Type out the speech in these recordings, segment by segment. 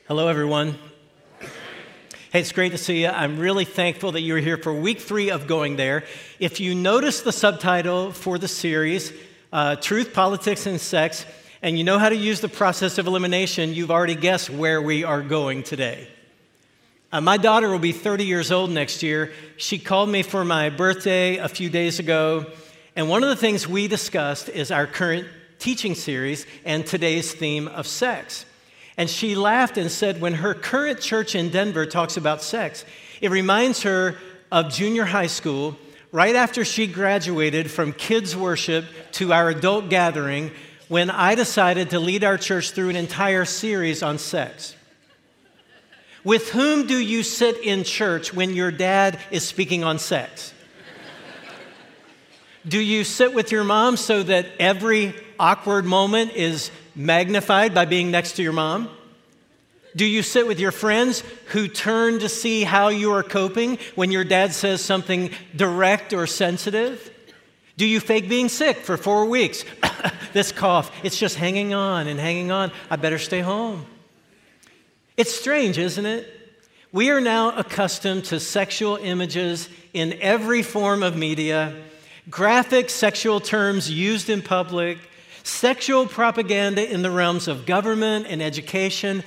Hello, everyone. Hey, it's great to see you. I'm really thankful that you're here for week 3 of Going There. If you notice the subtitle for the series, Truth, Politics, and Sex, and you know how to use the process of elimination, you've already guessed where we are going today. My daughter will be 30 years old next year. She called me for my birthday a few days ago, and one of the things we discussed is our current teaching series and today's theme of sex. And she laughed and said when her current church in Denver talks about sex, it reminds her of junior high school, right after she graduated from kids' worship to our adult gathering, when I decided to lead our church through an entire series on sex. With whom do you sit in church when your dad is speaking on sex? Do you sit with your mom so that every awkward moment is magnified by being next to your mom? Do you sit with your friends who turn to see how you are coping when your dad says something direct or sensitive? Do you fake being sick for 4 weeks? This cough, it's just hanging on and hanging on. I better stay home. It's strange, isn't it? We are now accustomed to sexual images in every form of media, graphic sexual terms used in public, sexual propaganda in the realms of government and education,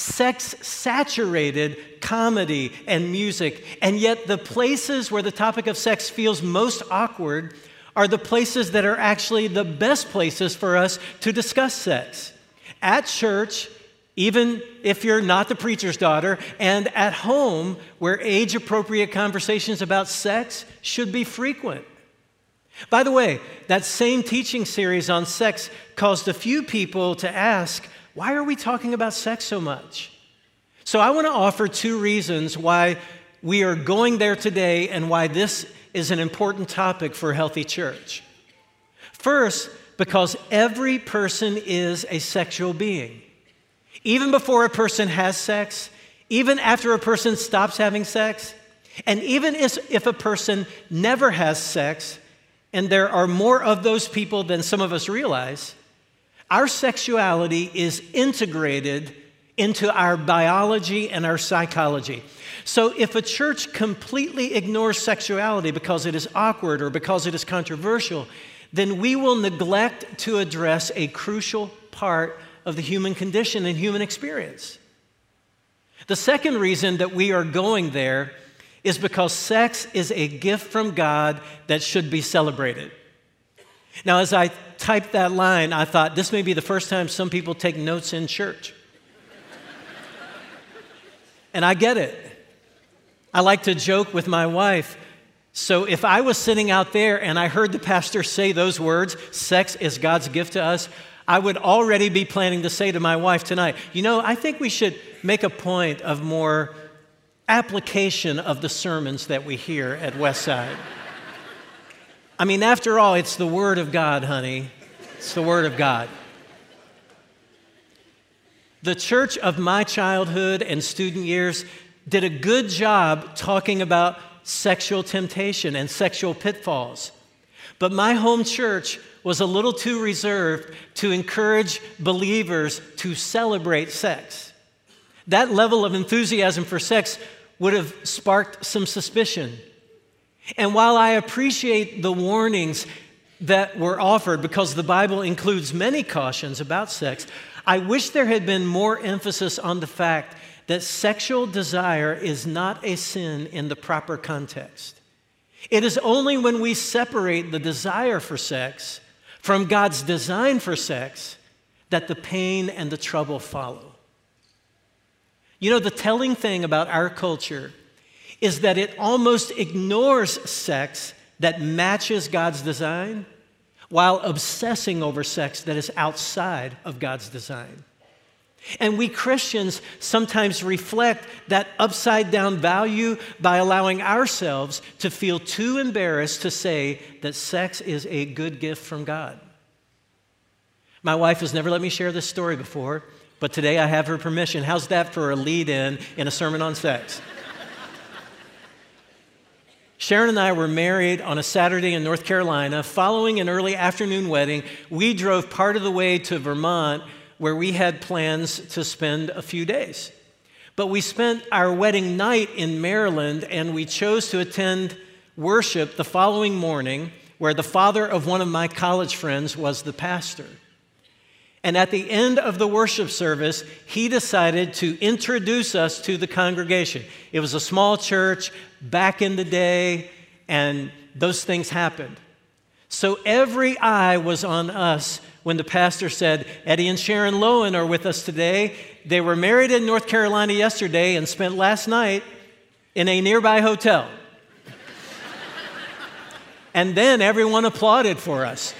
sex-saturated comedy and music, and yet the places where the topic of sex feels most awkward are the places that are actually the best places for us to discuss sex. At church, even if you're not the preacher's daughter, and at home, where age-appropriate conversations about sex should be frequent. By the way, that same teaching series on sex caused a few people to ask, why are we talking about sex so much? So I want to offer 2 reasons why we are going there today and why this is an important topic for a healthy church. First, because every person is a sexual being. Even before a person has sex, even after a person stops having sex, and even if a person never has sex, and there are more of those people than some of us realize, our sexuality is integrated into our biology and our psychology. So if a church completely ignores sexuality because it is awkward or because it is controversial, then we will neglect to address a crucial part of the human condition and human experience. The second reason that we are going there is because sex is a gift from God that should be celebrated. Now, as I typed that line, I thought this may be the first time some people take notes in church. And I get it. I like to joke with my wife. So if I was sitting out there and I heard the pastor say those words, sex is God's gift to us, I would already be planning to say to my wife tonight, I think we should make a point of more application of the sermons that we hear at Westside. I mean, after all, it's the Word of God, honey. It's the Word of God. The church of my childhood and student years did a good job talking about sexual temptation and sexual pitfalls. But my home church was a little too reserved to encourage believers to celebrate sex. That level of enthusiasm for sex would have sparked some suspicion. And while I appreciate the warnings that were offered, because the Bible includes many cautions about sex, I wish there had been more emphasis on the fact that sexual desire is not a sin in the proper context. It is only when we separate the desire for sex from God's design for sex that the pain and the trouble follow. The telling thing about our culture is that it almost ignores sex that matches God's design while obsessing over sex that is outside of God's design. And we Christians sometimes reflect that upside-down value by allowing ourselves to feel too embarrassed to say that sex is a good gift from God. My wife has never let me share this story before, but today I have her permission. How's that for a lead-in in a sermon on sex? Sharon and I were married on a Saturday in North Carolina. Following an early afternoon wedding, we drove part of the way to Vermont, where we had plans to spend a few days. But we spent our wedding night in Maryland, and we chose to attend worship the following morning, where the father of one of my college friends was the pastor. And at the end of the worship service, he decided to introduce us to the congregation. It was a small church back in the day, and those things happened. So every eye was on us when the pastor said, Eddie and Sharon Lowen are with us today. They were married in North Carolina yesterday and spent last night in a nearby hotel. And then everyone applauded for us.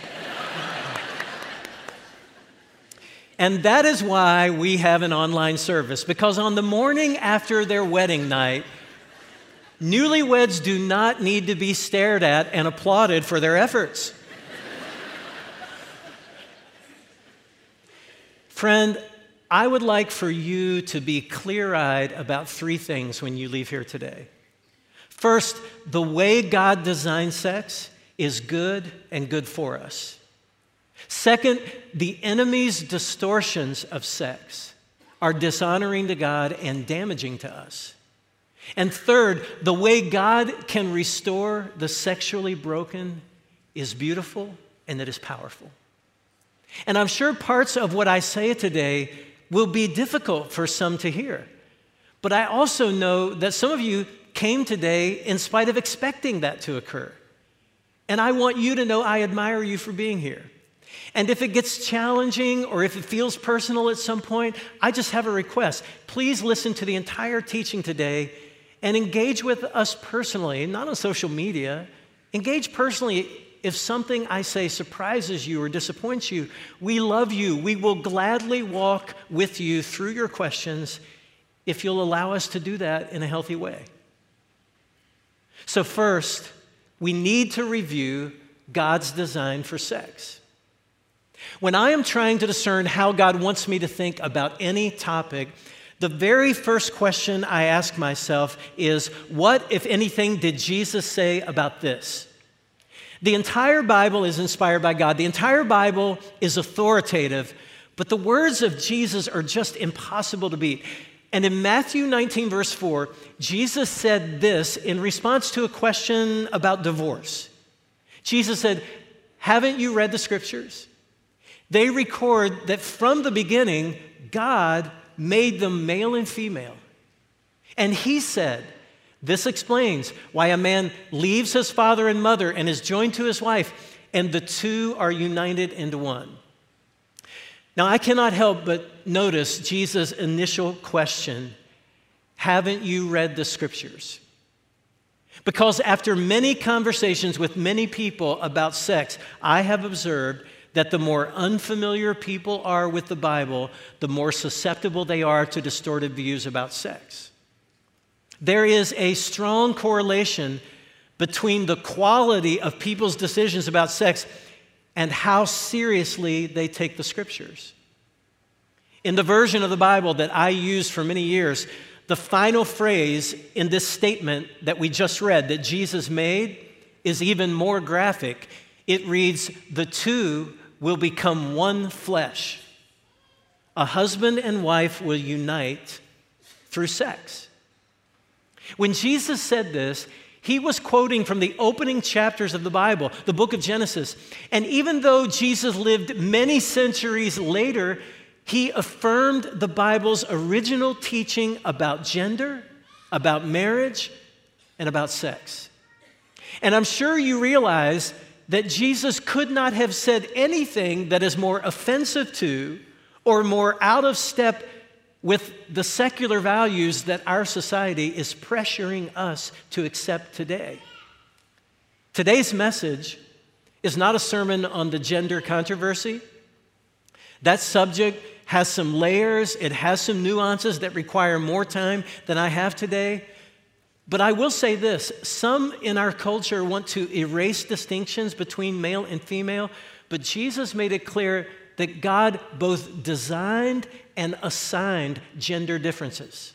And that is why we have an online service, because on the morning after their wedding night, newlyweds do not need to be stared at and applauded for their efforts. Friend, I would like for you to be clear-eyed about three things when you leave here today. First, the way God designed sex is good and good for us. Second, the enemy's distortions of sex are dishonoring to God and damaging to us. And third, the way God can restore the sexually broken is beautiful and it is powerful. And I'm sure parts of what I say today will be difficult for some to hear. But I also know that some of you came today in spite of expecting that to occur. And I want you to know I admire you for being here. And if it gets challenging or if it feels personal at some point, I just have a request. Please listen to the entire teaching today and engage with us personally, not on social media. Engage personally if something I say surprises you or disappoints you. We love you. We will gladly walk with you through your questions if you'll allow us to do that in a healthy way. So first, we need to review God's design for sex. When I am trying to discern how God wants me to think about any topic, the very first question I ask myself is, what, if anything, did Jesus say about this? The entire Bible is inspired by God. The entire Bible is authoritative, but the words of Jesus are just impossible to beat. And in Matthew 19, verse 4, Jesus said this in response to a question about divorce. Jesus said, haven't you read the scriptures? They record that from the beginning, God made them male and female. And he said, this explains why a man leaves his father and mother and is joined to his wife, and the two are united into one. Now, I cannot help but notice Jesus' initial question, haven't you read the scriptures? Because after many conversations with many people about sex, I have observed that the more unfamiliar people are with the Bible, the more susceptible they are to distorted views about sex. There is a strong correlation between the quality of people's decisions about sex and how seriously they take the scriptures. In the version of the Bible that I used for many years, the final phrase in this statement that we just read that Jesus made is even more graphic. It reads, the two will become one flesh. A husband and wife will unite through sex. When Jesus said this, he was quoting from the opening chapters of the Bible, the book of Genesis. And even though Jesus lived many centuries later, he affirmed the Bible's original teaching about gender, about marriage, and about sex. And I'm sure you realize that Jesus could not have said anything that is more offensive to or more out of step with the secular values that our society is pressuring us to accept today. Today's message is not a sermon on the gender controversy. That subject has some layers, it has some nuances that require more time than I have today. But I will say this, some in our culture want to erase distinctions between male and female, but Jesus made it clear that God both designed and assigned gender differences.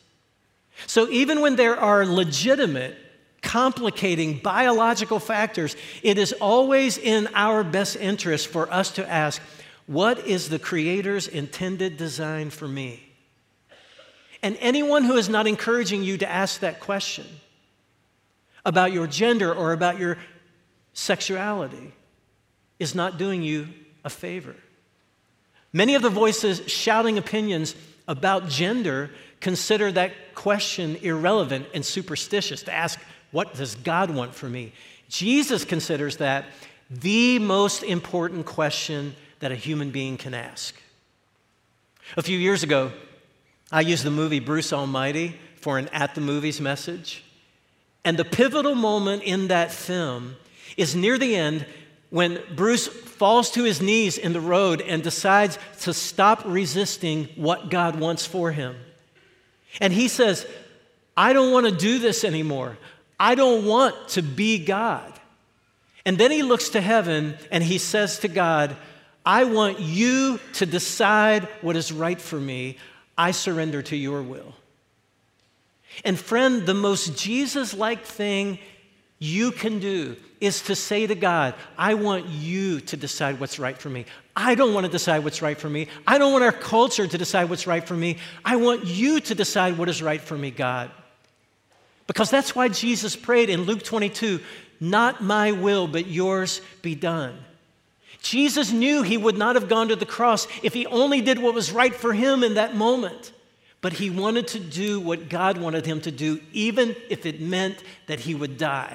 So even when there are legitimate, complicating biological factors, it is always in our best interest for us to ask, what is the Creator's intended design for me? And anyone who is not encouraging you to ask that question about your gender or about your sexuality is not doing you a favor. Many of the voices shouting opinions about gender consider that question irrelevant and superstitious, to ask, what does God want for me? Jesus considers that the most important question that a human being can ask. A few years ago, I used the movie Bruce Almighty for an At the Movies message. And the pivotal moment in that film is near the end when Bruce falls to his knees in the road and decides to stop resisting what God wants for him. And he says, I don't want to do this anymore. I don't want to be God. And then he looks to heaven and he says to God, I want you to decide what is right for me. I surrender to your will. And friend, the most Jesus-like thing you can do is to say to God, I want you to decide what's right for me. I don't want to decide what's right for me. I don't want our culture to decide what's right for me. I want you to decide what is right for me, God. Because that's why Jesus prayed in Luke 22, not my will, but yours be done. Jesus knew he would not have gone to the cross if he only did what was right for him in that moment. But he wanted to do what God wanted him to do, even if it meant that he would die.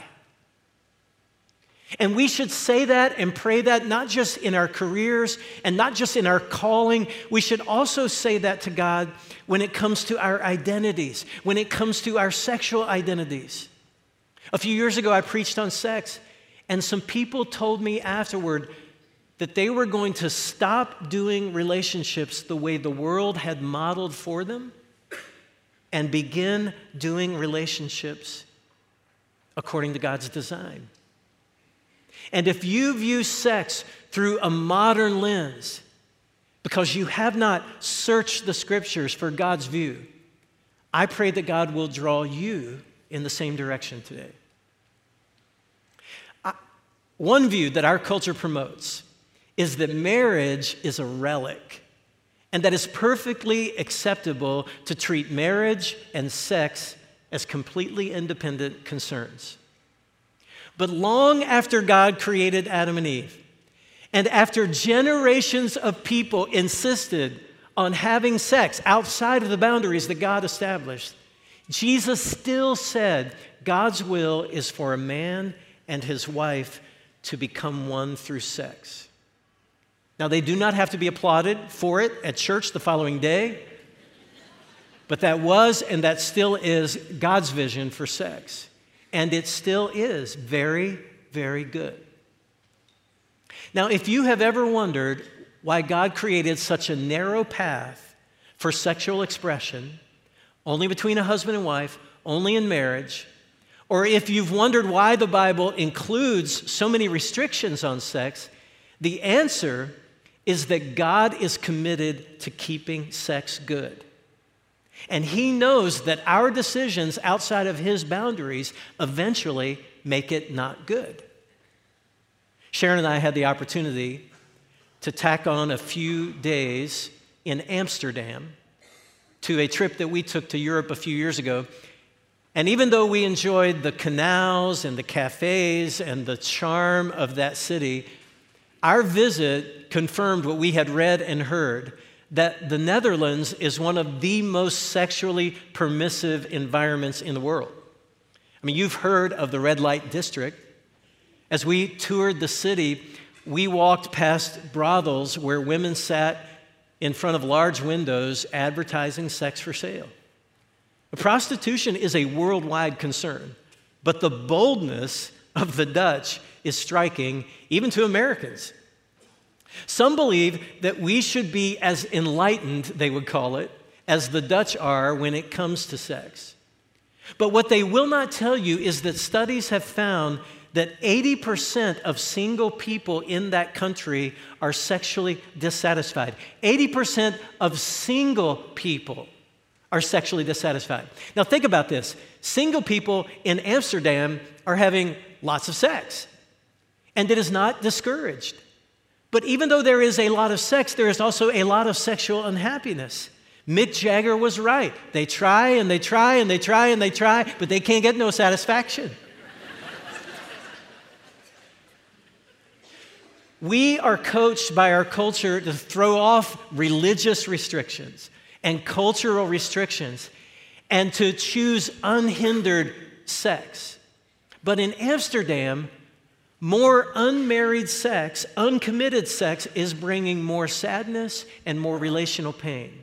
And we should say that and pray that not just in our careers and not just in our calling. We should also say that to God when it comes to our identities, when it comes to our sexual identities. A few years ago, I preached on sex, and some people told me afterward that they were going to stop doing relationships the way the world had modeled for them and begin doing relationships according to God's design. And if you view sex through a modern lens because you have not searched the scriptures for God's view, I pray that God will draw you in the same direction today. One view that our culture promotes is that marriage is a relic and that it's perfectly acceptable to treat marriage and sex as completely independent concerns. But long after God created Adam and Eve, and after generations of people insisted on having sex outside of the boundaries that God established, Jesus still said God's will is for a man and his wife to become one through sex. Now, they do not have to be applauded for it at church the following day, but that was and that still is God's vision for sex. And it still is very, very good. Now, if you have ever wondered why God created such a narrow path for sexual expression, only between a husband and wife, only in marriage, or if you've wondered why the Bible includes so many restrictions on sex, the answer is that God is committed to keeping sex good. And he knows that our decisions outside of his boundaries eventually make it not good. Sharon and I had the opportunity to tack on a few days in Amsterdam to a trip that we took to Europe a few years ago. And even though we enjoyed the canals and the cafes and the charm of that city, our visit confirmed what we had read and heard, that the Netherlands is one of the most sexually permissive environments in the world. I mean, you've heard of the red light district. As we toured the city, we walked past brothels where women sat in front of large windows advertising sex for sale. Prostitution is a worldwide concern, but the boldness of the Dutch is striking even to Americans. Some believe that we should be as enlightened, they would call it, as the Dutch are when it comes to sex. But what they will not tell you is that studies have found that 80% of single people in that country are sexually dissatisfied. 80% of single people are sexually dissatisfied. Now think about this. Single people in Amsterdam are having lots of sex, and it is not discouraged. But even though there is a lot of sex, there is also a lot of sexual unhappiness. Mick Jagger was right. They try and they try and they try and they try, but they can't get no satisfaction. We are coached by our culture to throw off religious restrictions and cultural restrictions and to choose unhindered sex. But in Amsterdam, more unmarried sex, uncommitted sex, is bringing more sadness and more relational pain.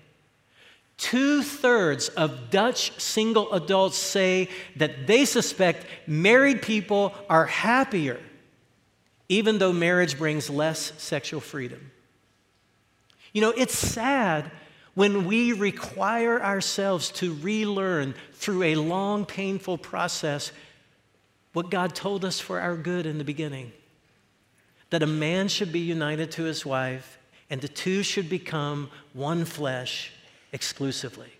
2/3 of Dutch single adults say that they suspect married people are happier, even though marriage brings less sexual freedom. You know, it's sad when we require ourselves to relearn through a long, painful process what God told us for our good in the beginning, that a man should be united to his wife and the two should become one flesh exclusively.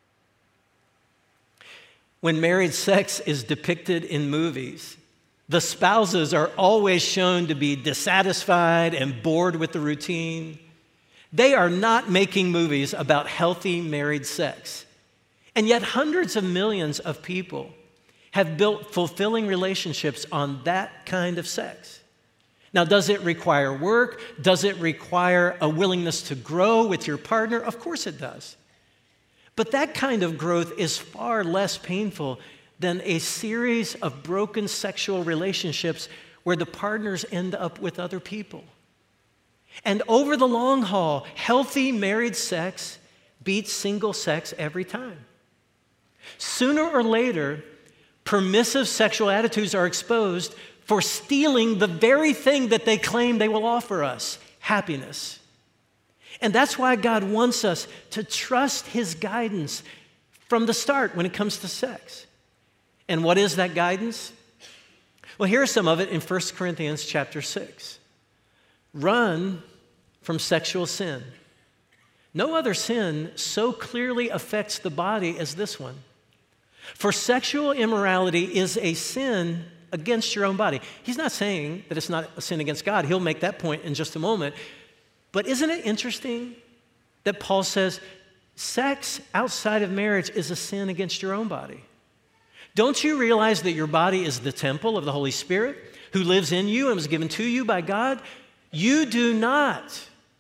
When married sex is depicted in movies, the spouses are always shown to be dissatisfied and bored with the routine. They are not making movies about healthy married sex. And yet hundreds of millions of people have built fulfilling relationships on that kind of sex. Now, does it require work? Does it require a willingness to grow with your partner? Of course it does. But that kind of growth is far less painful than a series of broken sexual relationships where the partners end up with other people. And over the long haul, healthy married sex beats single sex every time. Sooner or later, permissive sexual attitudes are exposed for stealing the very thing that they claim they will offer us, happiness. And that's why God wants us to trust His guidance from the start when it comes to sex. And what is that guidance? Well, here's some of it in 1 Corinthians chapter 6. Run from sexual sin. No other sin so clearly affects the body as this one. For sexual immorality is a sin against your own body. He's not saying that it's not a sin against God. He'll make that point in just a moment. But isn't it interesting that Paul says sex outside of marriage is a sin against your own body? Don't you realize that your body is the temple of the Holy Spirit who lives in you and was given to you by God? You do not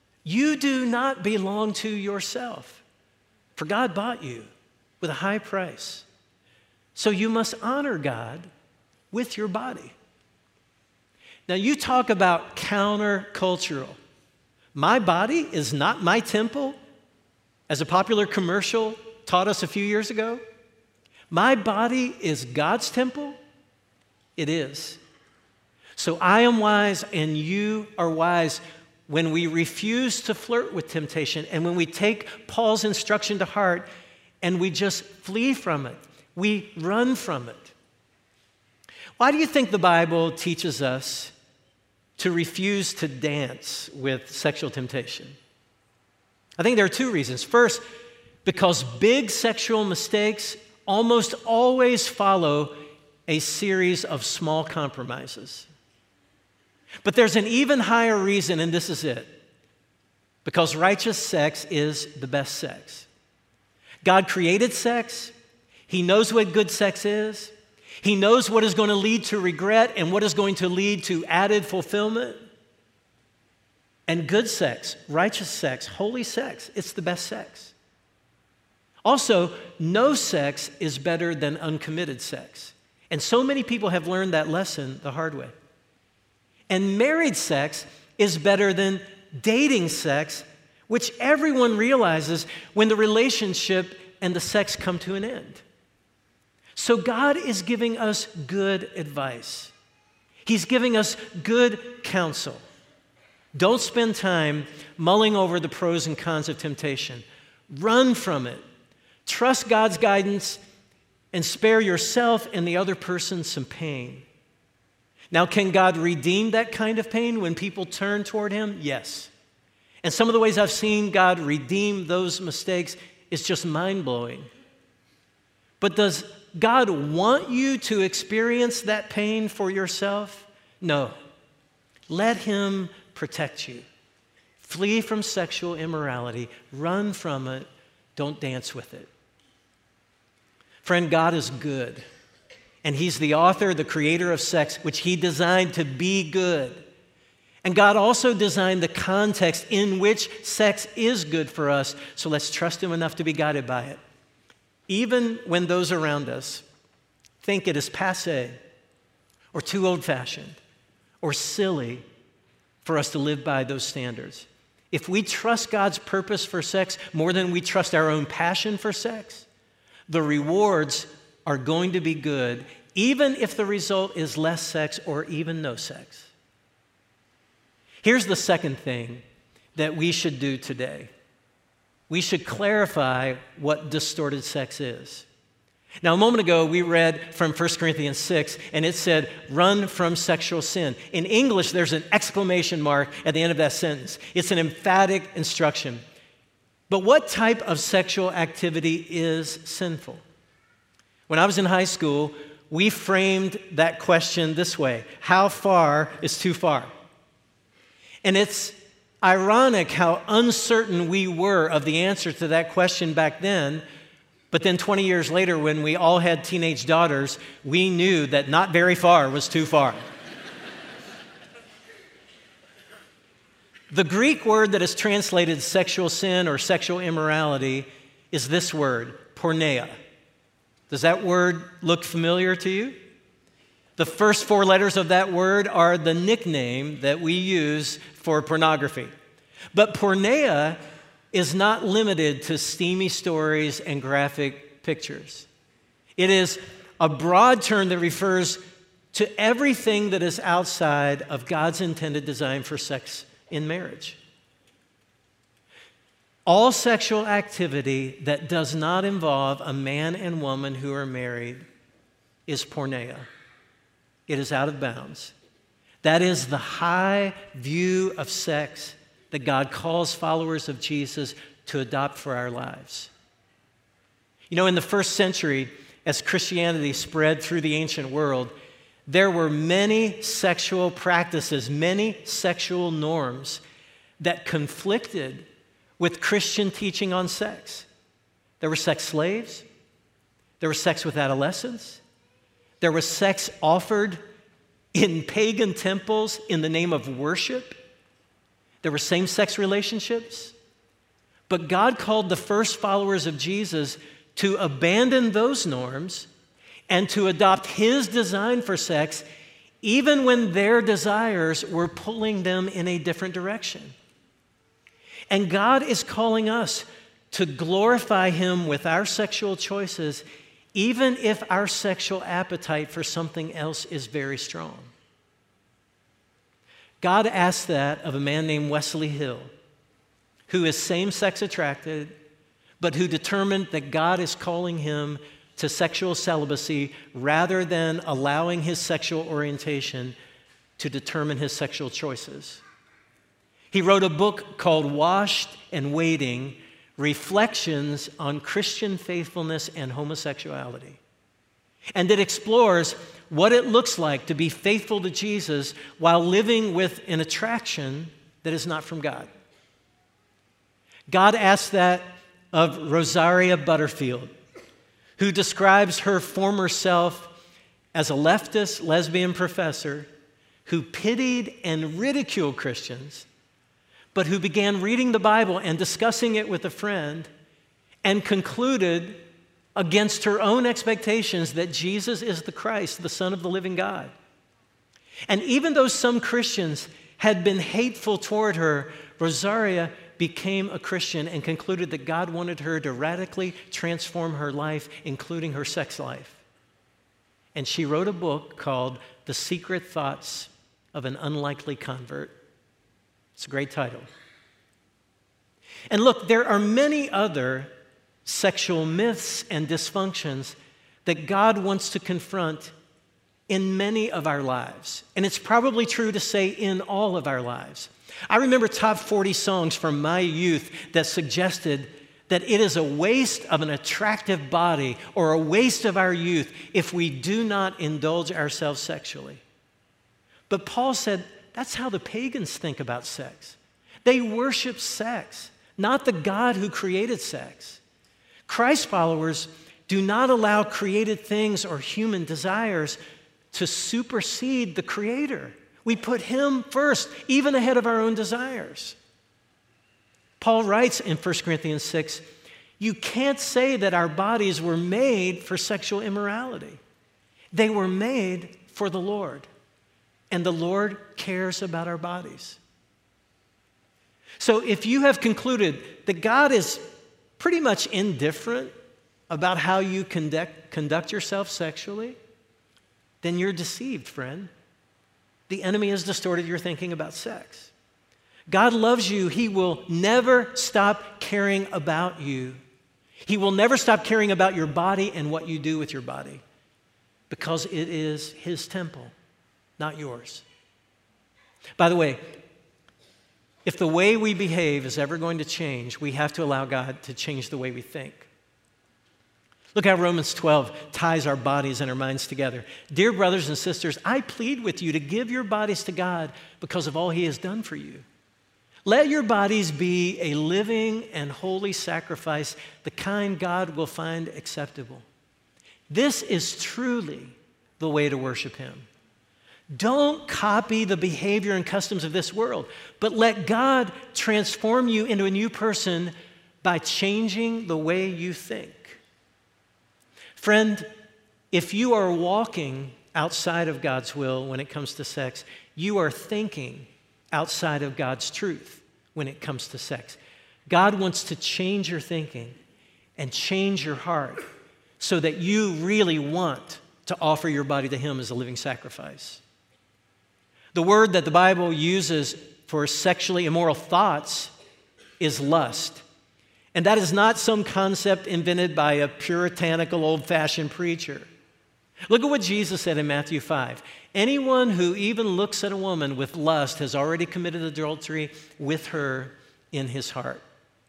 belong to yourself, for God bought you with a high price. So you must honor God with your body. Now, you talk about countercultural. My body is not my temple, as a popular commercial taught us a few years ago. My body is God's temple. It is. So I am wise and you are wise when we refuse to flirt with temptation and when we take Paul's instruction to heart and we just flee from it. We run from it. Why do you think the Bible teaches us to refuse to dance with sexual temptation? I think there are two reasons. First, because big sexual mistakes almost always follow a series of small compromises. But there's an even higher reason, and this is it. Because righteous sex is the best sex. God created sex. He knows what good sex is. He knows what is going to lead to regret and what is going to lead to added fulfillment. And good sex, righteous sex, holy sex, it's the best sex. Also, no sex is better than uncommitted sex. And so many people have learned that lesson the hard way. And married sex is better than dating sex, which everyone realizes when the relationship and the sex come to an end. So God is giving us good advice. He's giving us good counsel. Don't spend time mulling over the pros and cons of temptation. Run from it. Trust God's guidance and spare yourself and the other person some pain. Now, can God redeem that kind of pain when people turn toward Him? Yes. And some of the ways I've seen God redeem those mistakes is just mind-blowing. But does God want you to experience that pain for yourself? No. Let Him protect you. Flee from sexual immorality. Run from it. Don't dance with it. Friend, God is good, and He's the author, the creator of sex, which He designed to be good. And God also designed the context in which sex is good for us, so let's trust Him enough to be guided by it. Even when those around us think it is passé or too old-fashioned or silly for us to live by those standards. If we trust God's purpose for sex more than we trust our own passion for sex, the rewards are going to be good, even if the result is less sex or even no sex. Here's the second thing that we should do today. We should clarify what distorted sex is. Now, a moment ago, we read from 1 Corinthians 6, and it said, run from sexual sin. In English, there's an exclamation mark at the end of that sentence. It's an emphatic instruction. But what type of sexual activity is sinful? When I was in high school, we framed that question this way: how far is too far? And it's ironic how uncertain we were of the answer to that question back then, but then 20 years later, when we all had teenage daughters, we knew that not very far was too far. The Greek word that is translated sexual sin or sexual immorality is this word, porneia. Does that word look familiar to you? The first 4 letters of that word are the nickname that we use for pornography. But porneia is not limited to steamy stories and graphic pictures. It is a broad term that refers to everything that is outside of God's intended design for sex in marriage. All sexual activity that does not involve a man and woman who are married is porneia. It is out of bounds. That is the high view of sex that God calls followers of Jesus to adopt for our lives. You know, in the first century, as Christianity spread through the ancient world, there were many sexual practices, many sexual norms that conflicted with Christian teaching on sex. There were sex slaves. There was sex with adolescents. There was sex offered in pagan temples in the name of worship. There were same-sex relationships. But God called the first followers of Jesus to abandon those norms and to adopt His design for sex, even when their desires were pulling them in a different direction. And God is calling us to glorify Him with our sexual choices, even if our sexual appetite for something else is very strong. God asked that of a man named Wesley Hill, who is same-sex attracted, but who determined that God is calling him to sexual celibacy rather than allowing his sexual orientation to determine his sexual choices. He wrote a book called Washed and Waiting: Reflections on Christian Faithfulness and Homosexuality. And it explores what it looks like to be faithful to Jesus while living with an attraction that is not from God. God asked that of Rosaria Butterfield, who describes her former self as a leftist lesbian professor who pitied and ridiculed Christians, but who began reading the Bible and discussing it with a friend and concluded, against her own expectations, that Jesus is the Christ, the Son of the living God. And even though some Christians had been hateful toward her, Rosaria became a Christian and concluded that God wanted her to radically transform her life, including her sex life. And she wrote a book called The Secret Thoughts of an Unlikely Convert. It's a great title. And look, there are many other sexual myths and dysfunctions that God wants to confront in many of our lives. And it's probably true to say in all of our lives. I remember top 40 songs from my youth that suggested that it is a waste of an attractive body or a waste of our youth if we do not indulge ourselves sexually. But Paul said that's how the pagans think about sex. They worship sex, not the God who created sex. Christ followers do not allow created things or human desires to supersede the Creator. We put Him first, even ahead of our own desires. Paul writes in 1 Corinthians 6, you can't say that our bodies were made for sexual immorality. They were made for the Lord, and the Lord cares about our bodies. So if you have concluded that God is pretty much indifferent about how you conduct yourself sexually, then you're deceived, friend. The enemy has distorted your thinking about sex. God loves you. He will never stop caring about you. He will never stop caring about your body and what you do with your body, because it is His temple, not yours. By the way, if the way we behave is ever going to change, we have to allow God to change the way we think. Look how Romans 12 ties our bodies and our minds together. Dear brothers and sisters, I plead with you to give your bodies to God because of all He has done for you. Let your bodies be a living and holy sacrifice, the kind God will find acceptable. This is truly the way to worship Him. Don't copy the behavior and customs of this world, but let God transform you into a new person by changing the way you think. Friend, if you are walking outside of God's will when it comes to sex, you are thinking outside of God's truth when it comes to sex. God wants to change your thinking and change your heart so that you really want to offer your body to Him as a living sacrifice. The word that the Bible uses for sexually immoral thoughts is lust. And that is not some concept invented by a puritanical, old-fashioned preacher. Look at what Jesus said in Matthew 5. Anyone who even looks at a woman with lust has already committed adultery with her in his heart.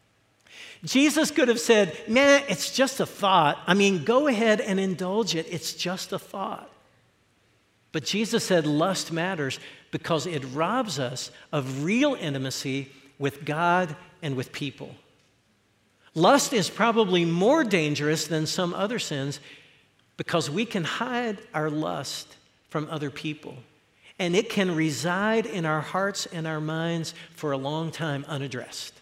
Jesus could have said, nah, it's just a thought. I mean, go ahead and indulge it. It's just a thought. But Jesus said lust matters because it robs us of real intimacy with God and with people. Lust is probably more dangerous than some other sins because we can hide our lust from other people, and it can reside in our hearts and our minds for a long time unaddressed.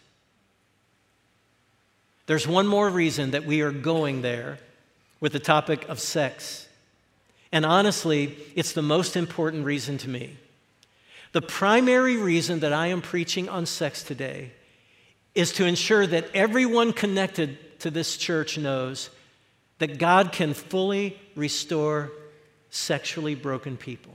There's one more reason that we are going there with the topic of sex. And honestly, it's the most important reason to me. The primary reason that I am preaching on sex today is to ensure that everyone connected to this church knows that God can fully restore sexually broken people.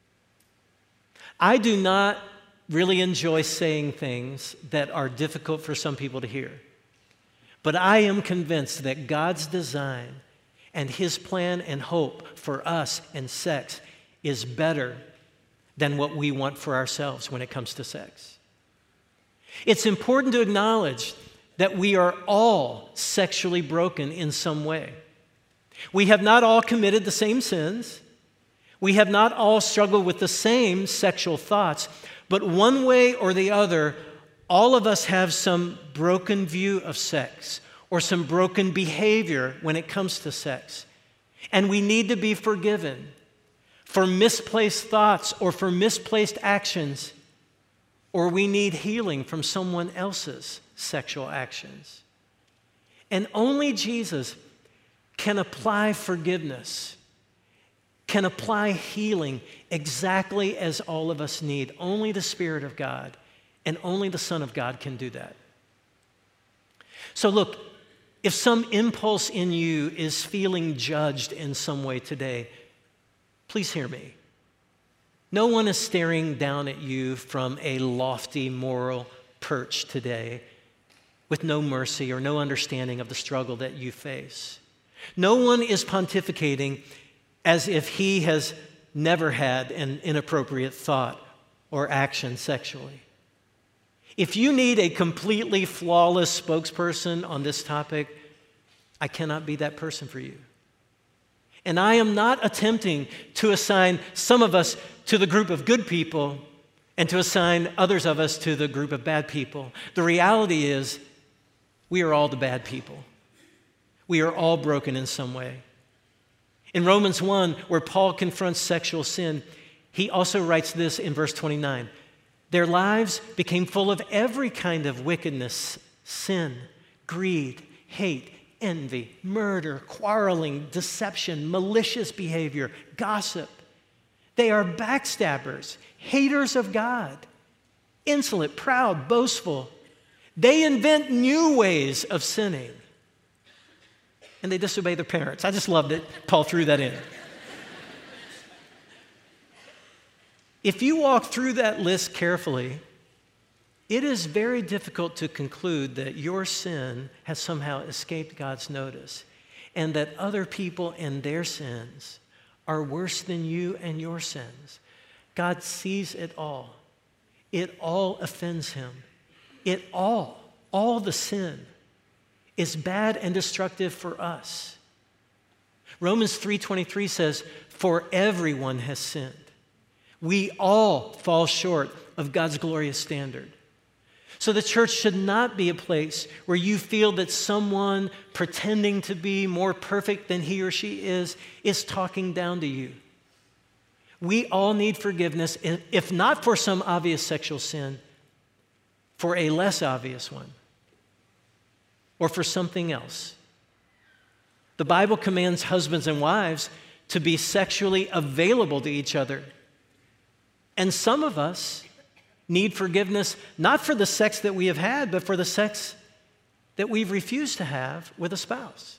I do not really enjoy saying things that are difficult for some people to hear, but I am convinced that God's design and His plan and hope for us and sex is better than what we want for ourselves when it comes to sex. It's important to acknowledge that we are all sexually broken in some way. We have not all committed the same sins. We have not all struggled with the same sexual thoughts, but one way or the other, all of us have some broken view of sex or some broken behavior when it comes to sex. And we need to be forgiven for misplaced thoughts or for misplaced actions, or we need healing from someone else's sexual actions. And only Jesus can apply forgiveness, can apply healing exactly as all of us need. Only the Spirit of God and only the Son of God can do that. So look, if some impulse in you is feeling judged in some way today, please hear me. No one is staring down at you from a lofty moral perch today with no mercy or no understanding of the struggle that you face. No one is pontificating as if he has never had an inappropriate thought or action sexually. If you need a completely flawless spokesperson on this topic, I cannot be that person for you. And I am not attempting to assign some of us to the group of good people and to assign others of us to the group of bad people. The reality is, we are all the bad people. We are all broken in some way. In Romans 1, where Paul confronts sexual sin, he also writes this in verse 29. Their lives became full of every kind of wickedness, sin, greed, hate, envy, murder, quarreling, deception, malicious behavior, gossip. They are backstabbers, haters of God, insolent, proud, boastful. They invent new ways of sinning. And they disobey their parents. I just loved it. Paul threw that in. If you walk through that list carefully, it is very difficult to conclude that your sin has somehow escaped God's notice and that other people and their sins are worse than you and your sins. God sees it all. It all offends him. All the sin is bad and destructive for us. Romans 3:23 says, "For everyone has sinned." We all fall short of God's glorious standard. So the church should not be a place where you feel that someone pretending to be more perfect than he or she is talking down to you. We all need forgiveness, if not for some obvious sexual sin, for a less obvious one, or for something else. The Bible commands husbands and wives to be sexually available to each other. And some of us need forgiveness not for the sex that we have had, but for the sex that we've refused to have with a spouse.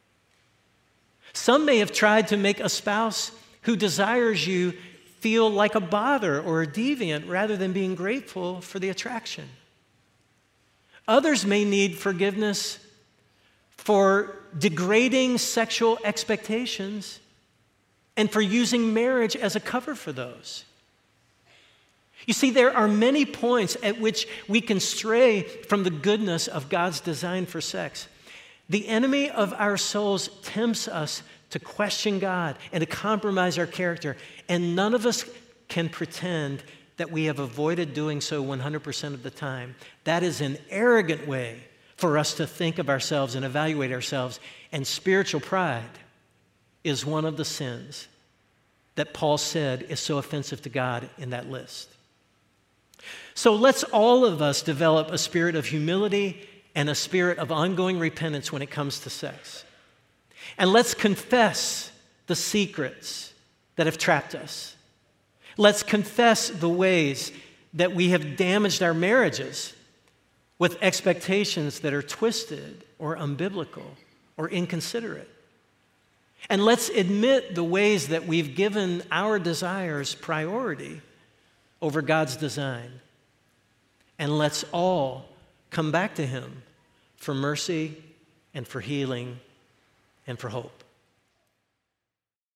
Some may have tried to make a spouse who desires you feel like a bother or a deviant rather than being grateful for the attraction. Others may need forgiveness for degrading sexual expectations and for using marriage as a cover for those. You see, there are many points at which we can stray from the goodness of God's design for sex. The enemy of our souls tempts us to question God and to compromise our character, and none of us can pretend that we have avoided doing so 100% of the time. That is an arrogant way for us to think of ourselves and evaluate ourselves, and spiritual pride is one of the sins that Paul said is so offensive to God in that list. So let's all of us develop a spirit of humility and a spirit of ongoing repentance when it comes to sex. And let's confess the secrets that have trapped us. Let's confess the ways that we have damaged our marriages with expectations that are twisted or unbiblical or inconsiderate. And let's admit the ways that we've given our desires priority over God's design. And let's all come back to Him for mercy and for healing and for hope.